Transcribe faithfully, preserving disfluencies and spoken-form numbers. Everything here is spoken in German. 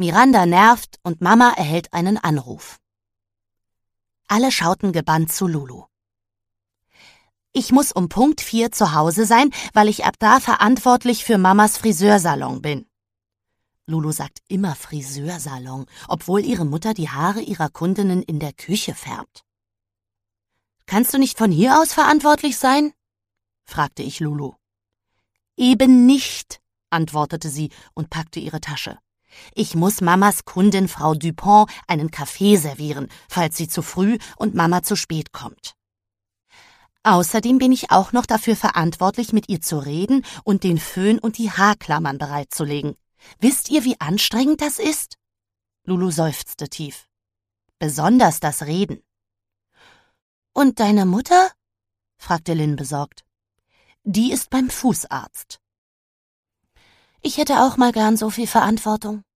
Miranda nervt und Mama erhält einen Anruf. Alle schauten gebannt zu Lulu. Ich muss um Punkt vier zu Hause sein, weil ich ab da verantwortlich für Mamas Friseursalon bin. Lulu sagt immer Friseursalon, obwohl ihre Mutter die Haare ihrer Kundinnen in der Küche färbt. »Kannst du nicht von hier aus verantwortlich sein?« fragte ich Lulu. »Eben nicht«, antwortete sie und packte ihre Tasche. »Ich muss Mamas Kundin Frau Dupont einen Kaffee servieren, falls sie zu früh und Mama zu spät kommt. Außerdem bin ich auch noch dafür verantwortlich, mit ihr zu reden und den Föhn und die Haarklammern bereitzulegen. Wisst ihr, wie anstrengend das ist?« Lulu seufzte tief. »Besonders das Reden.« »Und deine Mutter?« fragte Lynn besorgt. »Die ist beim Fußarzt.« »Ich hätte auch mal gern so viel Verantwortung«,